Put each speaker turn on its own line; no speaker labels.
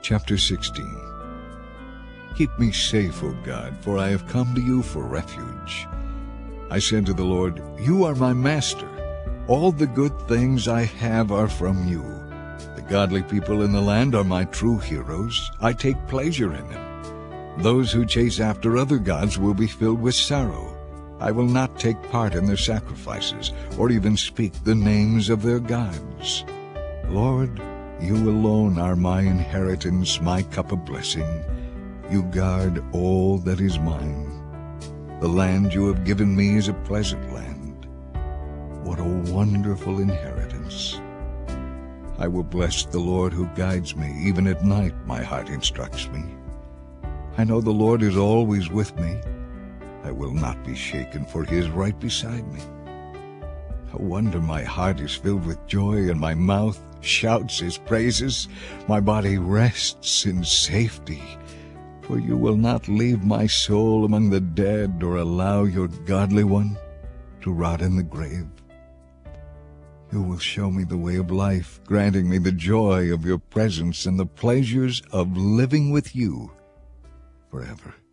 Chapter 16. Keep me safe, O God, for I have come to you for refuge. I said to the Lord, You are my master. All the good things I have are from you. The godly people in the land are my true heroes. I take pleasure in them. Those who chase after other gods will be filled with sorrow. I will not take part in their sacrifices, or even speak the names of their gods. Lord, you alone are my inheritance, my cup of blessing. You guard all that is mine. The land you have given me is a pleasant land. What a wonderful inheritance. I will bless the Lord who guides me. Even at night my heart instructs me. I know the Lord is always with me. I will not be shaken, for he is right beside me. No wonder my heart is filled with joy, and my mouth shouts his praises. My body rests in safety, for you will not leave my soul among the dead, or allow your godly one to rot in the grave. You will show me the way of life, granting me the joy of your presence and the pleasures of living with you forever.